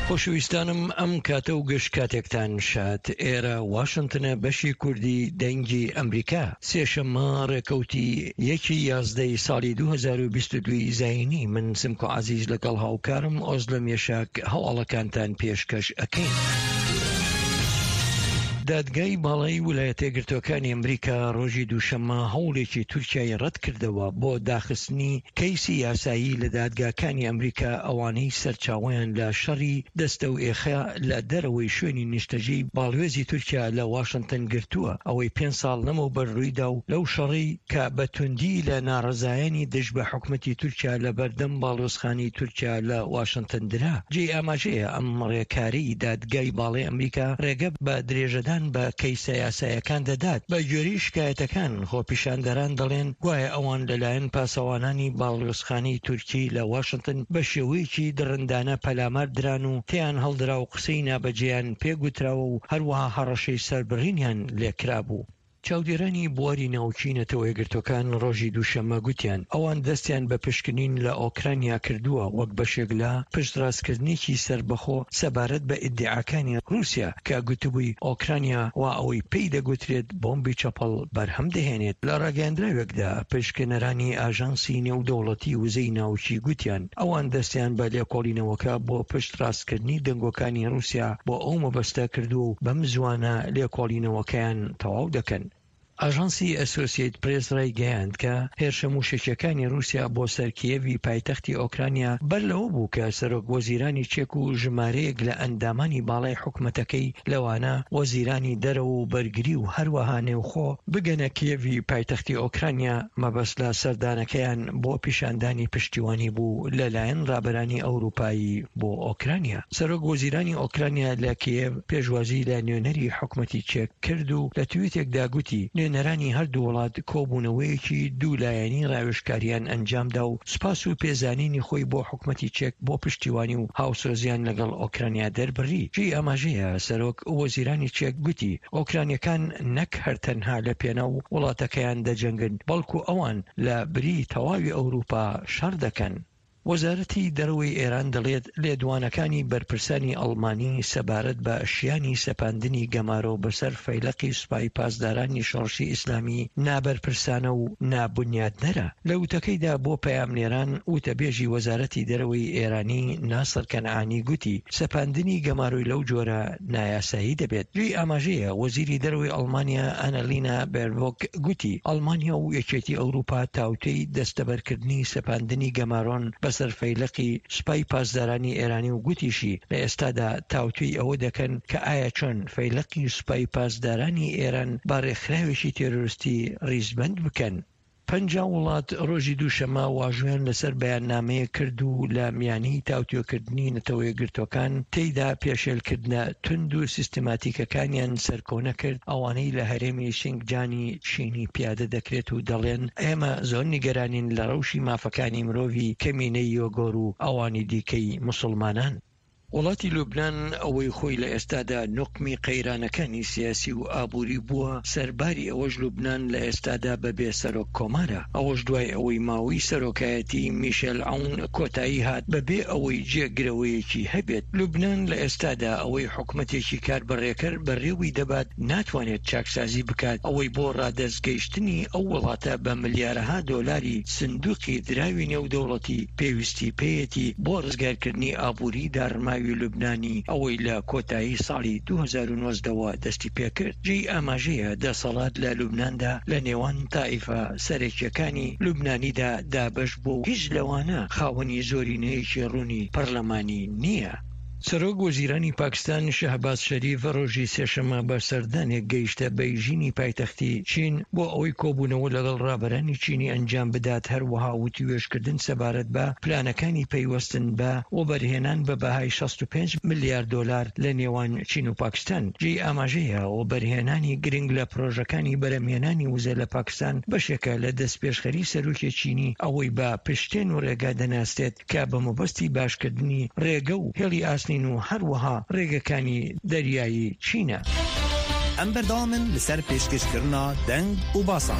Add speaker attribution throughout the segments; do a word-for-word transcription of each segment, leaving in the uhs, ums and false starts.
Speaker 1: خۆشەویستانم ئەم کاتە و گەشت کاتێکتان شات. ئێرە واشنتنە بەشی کوردی دەنگی ئەمریکا سێشەممە ڕێکەوتی یەکی یازدەی ساڵی دوو هەزار و بیست و دوو زاینی. من سمکۆ عەزیز لەگەڵ هاوکارم ئۆزلە مێشاک هەواڵەکانتان پێشکەش ئەکەین. دادگای باڵای ویلایەتە یەکگرتووەکانی ئەمریکا ڕۆژی دووشەممە هەوڵێکی تورکیای ڕەت کردەوە بۆ داخستنی کەیسی یاسایی لە دادگاکانی ئەمریکا ئەوانەی سەرچاوەیان لە شەڕی دەستە و ئێخە لە دەرەوەی شوێنی نیشتەجێی باڵوێزی تورکیا لە واشنتن گرتووە. ئەوەی پێنج ساڵ لەمەوبەر ڕوویدا و لەو شەڕی کە بە توندی لە ناڕەزایانی دژ بە حکومەتی تورکیا لە بەردەم باڵۆزخانی تورکیا لە واشنتن درا. جێ ئاماژەیە ئەم ڕێکاری دادگای باڵای ئەمریکا ڕێگە بە درێژەدا بە کەیسە یاساییەکان دەدات. بە گوێرەی شکایەتەکان خۆپیشاندەران دەڵێن گوایە ئەوان لەلایەن پاسەوانانی باڵۆزخانەی تورکی لە واشنتن بە شێوەیەکی دڕندانە پەلامار دران و تیان هەڵدرا و قسەی نابەجێیان پێگوتراوە و هەروەها هەڕەشەی سەربڕینیان لێکرا بوو. چاودێرانی بواری ناوچینەتەوە یەکگرتووەکان ڕۆژی دووشەممە گوتیان ئەوان دەستیان بە پشکنین لە ئۆکرانیا کردووە وەک بەشێک لە پشتڕاستکردنێکی سربەخۆ سەبارەت بە ئیدعاکانی رووسیا کە گوتبووی ئۆکرانیا وا ئەوەی پێی دەگوترێت بۆمبی چەپەڵ بەرهەم دەهێنێت. لە ڕاگەاندراوێکدا پشکنەرانی ئاژانسی نێودەوڵەتی وزەی ناوچی گوتیان ئەوان دەستیان بە لێکۆڵینەوەکە بۆ پشتڕاستکردنی دەنگۆکانی رووسیا بۆ ئەو مەبەستە کردو و بەم زوانە لێکۆڵینەوەکەیان تەواو دەکەن. ئاژانسی ئەسۆسییت پرێس ڕایگەیاند کە هێرشە موشکیەکانی رووسیا بۆ سەر کیێڤی پایتەختی ئۆکرانیا بەر لەوە بوو کە سەرۆک وەزیرانی چێک و ژمارەیەک لە ئەندامانی باڵای حکومەتەکەی لەوانە وەزیرانی دەرەوە و بەرگری و هەروەها نێوخۆ بگەنە کیێڤی پایتەختی ئۆکرانیا مەبەست لە سەردانەکەیان بۆ پیشاندانی پشتیوانی بوو لەلایەن ڕابەرانی ئەوروپایی بۆ ئۆکرانیا. سەرۆک وەزیرانی ئۆکرانیا لە کیێڤ پێشوازی لە نوێنەری حکومەتی چێک کرد و لە تویتێکدا گوتی نێنەرانی هەردوو وڵات کۆبوونەوەیەکی دوولایەنی ڕاوێژکاریان ئەنجامدا و سپاس و پێزانینی خۆی بۆ حکومەتی چێک بۆ پشتیوانی و هاوسۆزیان لەگەڵ ئۆکرانیا دەربڕی. جێی ئاماژەیە سەرۆک وەزیرانی چێک گوتی ئۆکرانیەکان نەک هەرتەنها لە پێناو وڵاتەکەیان دەجەنگن بەڵکو ئەوان لە بری تەواوی ئەوروپا شەڕ دەکەن. وەزارەتی دەرەوەی ئێران دەڵێت لێدوانەکانی بەرپرسانی ئەڵمانی سەبارەت بە شیانی سەپاندنی گەمارۆ بەسەر فەیلقی سوپای پاسدارانی شۆڕشی ئیسلامی نابەرپرسانە و نابونیادنەرە. لە وتەکەیدا بۆ پەیامنێران وتەبێژی وەزارەتی دەرەوەی ئێرانی ناسر کەنعانی گوتی سەپاندنی گەمارۆی لەو جۆرە نایاسایی دەبێت. جێی ئاماژەیە وەزیری دەرەوەی ئەڵمانیا ئەنەلینا بێرڤۆک گوتی ئەڵمانیا و یەکێتی ئەوروپا تاوتەی دەستەبەرکردنی سەپاندنی گەمارۆن بەسەر فەیلقی سوپای پاسدارانی ئێرانی و گوتیشی لە ئێستادا تاوتوی ئەوە دەکەن کە ئایا چۆن فەیلقی سوپای پاسدارانی ئێران با ڕێکخراوێکی تێرۆریستی ڕیزبەند بکەن. پەنجا وڵات ڕۆژی دووشەممە واژوێن لەسەر بەیاننامەیە کرد و لە میانی تاوتوێکردنی نەتەوە یەکگرتووەکان تێیدا پێشێلکردنە تند و سیستماتیکەکانیان سەرکۆنە کرد ئەوانەی لە هەرێمی شینجانی چینی پیادە دەکرێت و دەڵێن ئێمە زۆر نیگەرانین لە ڕەوشی مافەکانی مرۆڤی کەمینەی یۆگۆر و ئەوانی دیکەی موسڵمانان. وڵاتی لوبنان ئەوەی خۆی لە ئێستادا نوقمی قەیرانەکانی سیاسی و ئابووری بووە سەرباری ئەوەش لوبنان لە ئێستادا بەبێ سەرۆک کۆمارە. ئەوەش دوای ئەوەی ماوەی سەرۆکایەتی میشێل عەون کۆتایی هات بەبێ ئەوەی جێگرەوەیەکی هەبێت. لوبنان لە ئێستادا ئەوەی حکومەتێکی کاربڕێکەر بەڕێوی دەبات ناتوانێت چاکسازی بکات ئەوەی بۆ ڕادەستگەیشتنی ئەو وڵاتە بە ملیارەها دۆلاری سندوقی دراوی نێودەوڵەتی پێویستی پێیەتی بۆ ڕزگارکردنی ئابووری داڕماوی لوبنانی ئەوەی لە کۆتایی ساڵی دوو هەزار و نۆزدەوە دەستی پێکرد. جێی ئاماژەیە دەسەڵات لە لوبناندا لە نێوان تائیفە سەرێکیەکانی لوبنانیدا دابەش بوو هیچ لەوانە خاوەنی زۆرینەیەکی ڕوونی پەرلەمانی نییە. سەرۆک وەزیرانی پاکستان شەهباز شەریف ڕۆژی سێشەممە بە سەردانێک گەیشتە بەیژینی پایتەختی چین بۆ ئەوەی کۆبوونەوە لەگەڵ ڕابەرانی چینی ئەنجام بدات هەروەها وتیوێژکردن سەبارەت بە پلانەکانی پەیوەستن بە وەبەرهێنان بە بەهای شەست و پێنج ملیارد دۆلار لە نێوان چین و پاکستان. جێی ئاماژەیە وەبەرهێنانی گرنگ لە پرۆژەکانی بەرەمهێنانی وزە لە پاکستان بەشێکە لە دەستپێشخەری سەرۆکی چینی ئەوەی بە پشتێن و ڕێگا دەناستێت کە بە مەبەستی باشکردنی ڕێگە و هێڵی ئاسنین و هەروەها ڕێگەکانی دەریایی چینە.
Speaker 2: ئەم بەردەوامن لەسەر پێشکەشکردنا دەنگ و باسان.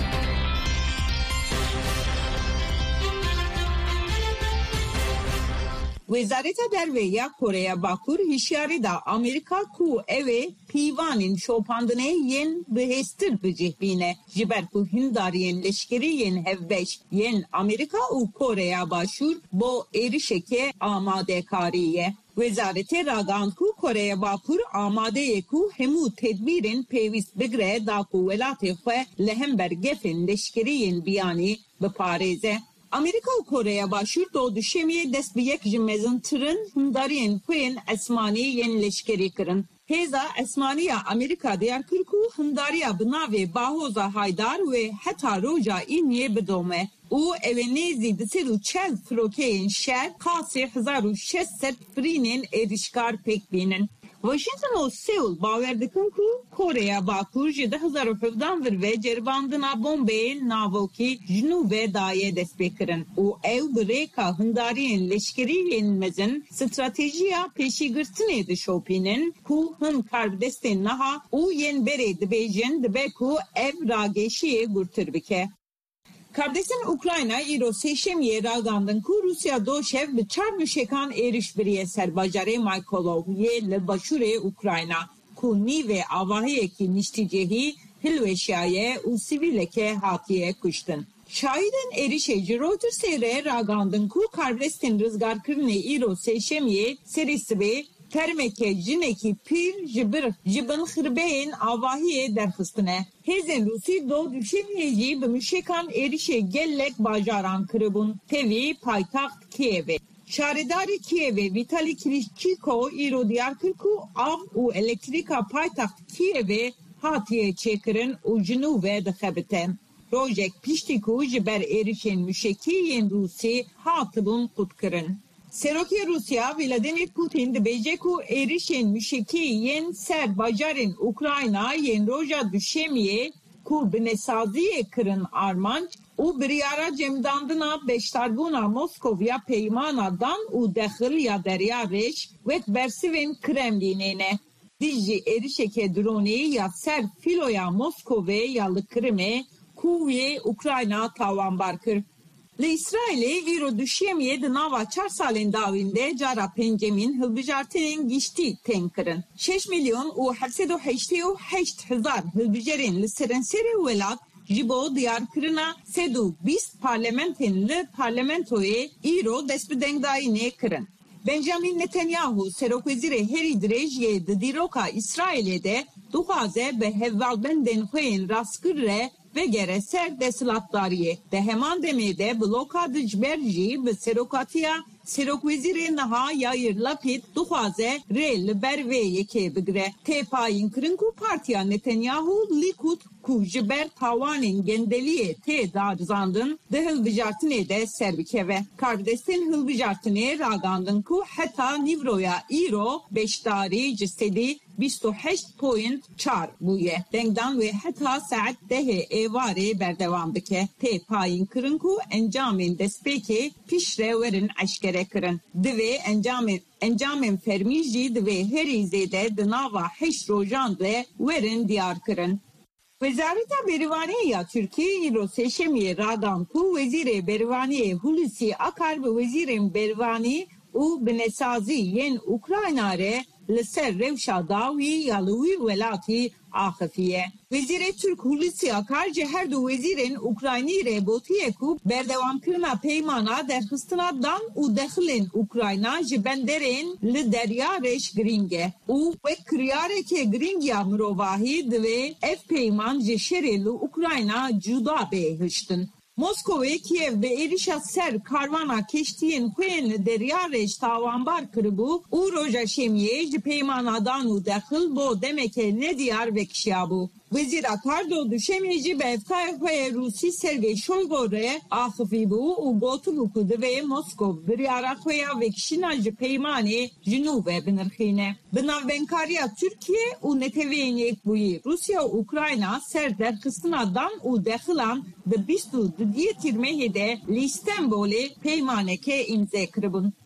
Speaker 3: Wezareta Derveya Koreya Bakur hişyarı da Amerika ku eve pivanin şopandine yen behestir bicihbine. Jiber ku hindariyen leşkeri yen hevbeş yen Amerika u Koreya başur bo erişeke amade kariye. Wezarete ragand ku Koreya Bakur amade ku hemu tedbirin pevist bigre da ku velate xwe lehember gefin leşkeri yen biyani bepareze. Amerika u Koreya başur do düşemiye dest bi yek ji mezin tırın hindariyen kuyên esmanî yên leşkerî kirin. Hêza esmaniya Amerika diyar kir ku hindariya bi navê Bahoza Haydar ve heta roja îniyê bidome. û ev ê nêzî di sed û çel firokeyên şer qasê hezar û şeş sed firînên êrişkar pêk bînin. Washington û Seul bawer dikin ku Koreya Bakur ji di hezar û hevdan vir ve ceribandina bombeyên navokî ji nû ve dayê dest pê kirin û ew bi rêka hindariyên leşkerî yên mezin stratejiya pêşîgirtinê dişopînin ku hin karbidestên niha û yên berê dibêjin dibe ku ev rageşiyê gurtir bike. Kardeşin Ukrayna îro sêşemiyê ragandin ku Rusya doşev bi çar müşekan êrişbiriyê serbajarê Mykolaiv yê li başûrê Ukrayna ku nîvê avahiyekî niştîcehî hilweşiyaye û sivîleke hatiye kuştin. Şahidên êrişê ji Reutersê re ragandin ku kardeşin rizgarkirinê îro sêşemiyê serî sibê termeke jinekî pîr ji bir ji bin xirbeyên avahiyê derxistine. Hêzên Rûsî do düşemiyê jî bi müşekan êrişê gelek bajaran kiribûn tevî paytaxt Kievê. Şaredarê Kievê Vitali Klitschko îro diyar kir ku av û elektrîka paytaxt Kievê hatiye çêkirin û ji nû ve dixebite. Rojek piştî ku ji ber êrişên müşekî yên Rûsî hatibûn qutkirin. Serokê Rusya Vladimir Putin dibêje ku êrişên müşekî yên ser bajarên Ukrayna yên roja düşemiyê ku bi nesaziyê kirin armanc û biryara cemdandina beşdarbûna Moskovya peymana dan û dexil ya derya rêş wek bersivên Kremlînê ne. Dijî êrişeke dronî ya ser filoya Moskovê ya li Krimê ku wê Ukrayna tawanbar kir. Li İsrailê îro düşemiyê di nava çar salên dawîn de cara pencemîn hilbijartinên giştî tên kirin. şeş milyon û hevsed û heştê û heşt hezar hilbijarên li serenserê welat ji bo diyarkirina sed û bîst parlamentên li parlamentoyê îro dest bi dengdayînê kirin. Benjamin Netanyahu Serokwezîrê herî dirêj yê di dîroka İsrailê de dixwaze bi hevvalbendên xwe yên rastkir re vegere ser desilatdariyê. De heman demê de bloka dijber jî bi serokatiya Serokwezîrê niha Yair Lapid dixwaze rê li ber vê yekê bigire. Tê payîn kirin ku partiya Netanyahu Likud ku ji ber tawanên gendeliyê tê darzandin di hilbijartinê de ser bikeve. Kardeşên hilbijartinê ragandin ku heta nîvroya îro beşdarî ji sedî bîst û heşt point çar bûye. Dengdan ve heta saet dehê êvarê berdewam bike. Tê payîn kirin ku encamên destpêkê pişre werin eşkere kirin. Divê encamên encamên fermî jî divê herî zêde di nava heşt rojan de werin diyar kirin. Wezareta Berîvaniyê ya Tirkiyê îro sêşemiyê radan ku Wezîrê Berîvaniyê Hulusi Akar bi wezîrên berîvanî û bi nesazî yên Ukrayna re li ser rewşa dawî ya li wî welatî axifiye. Wezîrê Türk Hulusi Akar ji her du wezîrên Ukraynî re botiye ku berdewamkirina peymana derxistina dan û dexilên Ukrayna ji benderên li derya rêş giring e û wek kiryareke giring ya mirovahî divê ev peyman ji şerê li Ukrayna cuda bê hiştin. Moskovê Kiev bi êrişa ser karvana keştiyên xwe yên li derya rêş tawanbar kiribû û roja şemiyê ji peymana dan û dexil bo demeke nediyar vekişiyabû. Wezîr Akar do düşemiyê jî bi eftayê xwe yê Rûsî Sergey Shoigu re axivîbû û gotibû ku divê Moskov biryara xwe ya vekişîna ji peymanê ji nû ve binirxîne. Bi navbenkariya Tirkiye û neteweyên yekbûyî Rusya û Ukrayna ser derxistina dan û dexilan di bîst û duyê tîrmehê de li Stenbolê peymaneke îmze kiribûn.